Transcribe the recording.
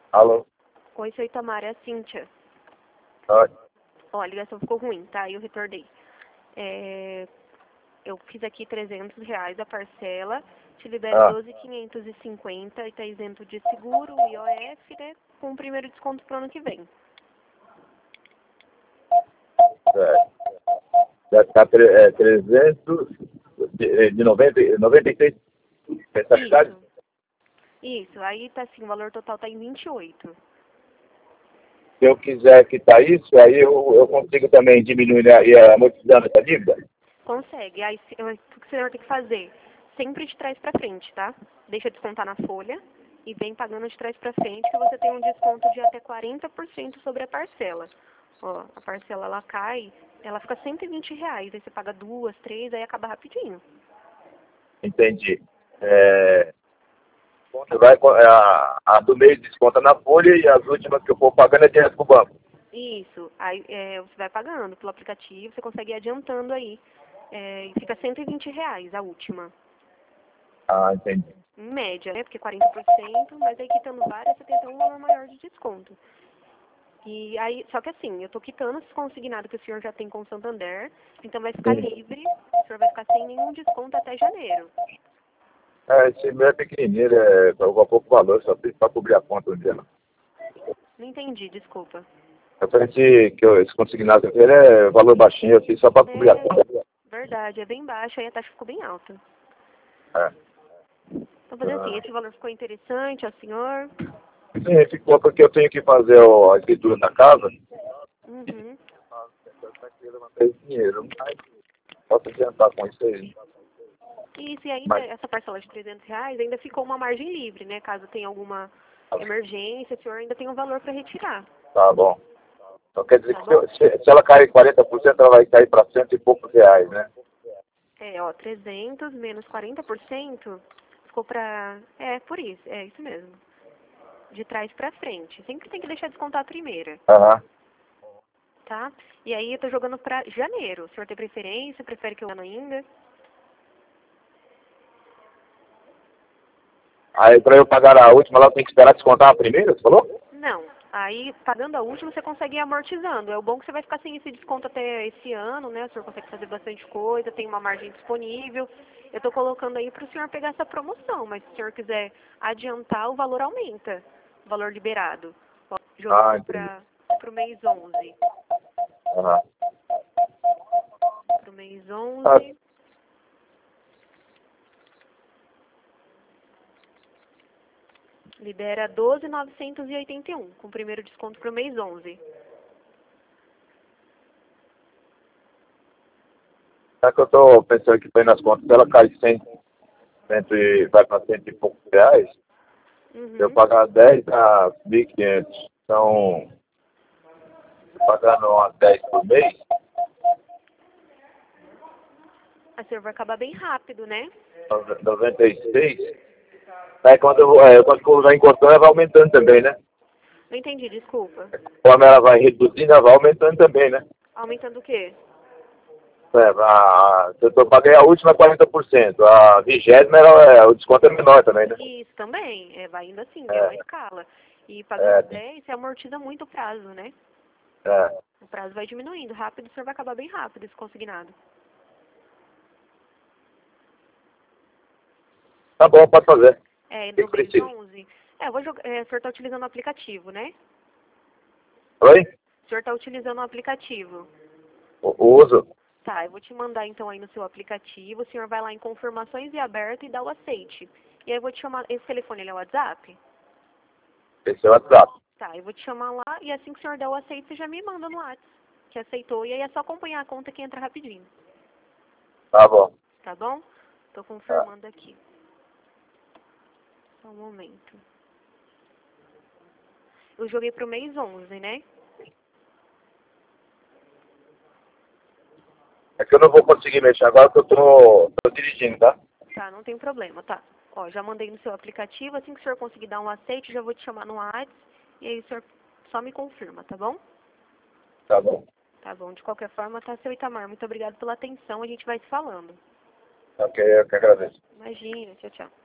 Alô? Oi, seu Itamar, é a Cíntia. Oi. Ó, a ligação ficou ruim, tá? Eu retornei. Eu fiz aqui R$ 300 a parcela, te libero 12.550 e tá isento de seguro, IOF, né? Com o primeiro desconto pro ano que vem. Deve estar 300 de 96 mensalidades? Isso. Aí tá assim, o valor total tá em 28. Se eu quiser quitar isso, aí eu consigo também diminuir e amortizando essa dívida? Consegue. Aí o que você vai ter que fazer? Sempre de trás pra frente, tá? Deixa descontar na folha e vem pagando de trás pra frente que você tem um desconto de até 40% sobre a parcela. Ó, a parcela ela cai, ela fica R$ 120. Aí você paga 2, 3, aí acaba rapidinho. Entendi. Você vai, a do mês desconta na folha e as últimas que eu for pagando é direto pro banco. Isso. Aí você vai pagando pelo aplicativo, você consegue ir adiantando aí. E fica R$ 120 a última. Ah, entendi. Em média, né? Porque 40%, mas aí quitando várias, você tem até um valor maior de desconto. E aí, só que assim, eu tô quitando esse consignado que o senhor já tem com o Santander, então vai ficar livre, o senhor vai ficar sem nenhum desconto até janeiro. Esse meu é pequenininho, é pouco valor, só fiz para cobrir a conta um dia. Não. Não entendi, desculpa. Eu pensei que esse consignado aqui é valor baixinho, eu fiz só para cobrir a conta. Verdade, é bem baixo, aí a taxa ficou bem alta. É. Então, fazer assim, esse valor ficou interessante ao senhor? Sim, ficou porque eu tenho que fazer a escritura na casa. Uhum. Esse dinheiro, mas posso adiantar com isso aí. Isso, e ainda, essa parcela de R$ 300 ainda ficou uma margem livre, né? Caso tenha alguma emergência, o senhor ainda tem um valor para retirar. Tá bom. Então quer dizer Tá bom? que se ela cair 40%, ela vai cair para cento e poucos reais, né? 300 menos 40% ficou pra... por isso, é isso mesmo. De trás pra frente. Sempre tem que deixar descontar a primeira, Aham. tá? E aí eu tô jogando pra janeiro. O senhor tem preferência? Prefere que eu ano ainda? Aí para eu pagar a última, ela tem que esperar descontar a primeira, você falou? Não. Aí, pagando a última, você consegue ir amortizando. É o bom que você vai ficar sem esse desconto até esse ano, né? O senhor consegue fazer bastante coisa, tem uma margem disponível. Eu tô colocando aí pro senhor pegar essa promoção, mas se o senhor quiser adiantar, o valor aumenta. O valor liberado. Ó, jogando pro mês 11. Aham. Pro mês 11. Libera 12.981, com o primeiro desconto pro mês 11. É que eu tô pensando que foi nas contas, se ela cai 100, vai para cento e poucos reais, se eu Uhum. pagar 10 dá 1.500. Então, pagando umas 10 por mês, Aí o senhor vai acabar bem rápido, né? 96. Aí quando for vai encostando, ela vai aumentando também, né? Não entendi, desculpa. Como ela vai reduzindo, ela vai aumentando também, né? Aumentando o quê? Eu paguei a última 40%, a 20ª o desconto é menor também, né? Isso também, vai indo assim, é uma É, escala. E pagando é, 10, você amortiza muito o prazo, né? é. O prazo vai diminuindo rápido, o senhor vai acabar bem rápido esse consignado. Tá bom, pode fazer. O que No que mês precisa? 11. Eu vou jogar, o senhor está utilizando o aplicativo, né? Oi? O senhor está utilizando o aplicativo. O uso? Tá, eu vou te mandar então aí no seu aplicativo, o senhor vai lá em confirmações e aberto e dá o aceite. E aí eu vou te chamar, esse telefone ele é o WhatsApp? Esse é o WhatsApp. Tá, eu vou te chamar lá e assim que o senhor der o aceite, você já me manda no WhatsApp que aceitou. E aí é só acompanhar a conta que entra rapidinho, Tá bom. tá bom? Tô Tá. confirmando aqui. Só um momento. Eu joguei pro mês 11, né? É que eu não vou conseguir mexer agora porque eu tô dirigindo, tá? Tá, não tem problema, tá. Ó, já mandei no seu aplicativo, assim que o senhor conseguir dar um aceite, já vou te chamar no WhatsApp e aí o senhor só me confirma, tá bom? Tá bom. Tá bom, de qualquer forma, tá, seu Itamar. Muito obrigado pela atenção, a gente vai se falando. Ok, eu que agradeço. Imagina, tchau, tchau.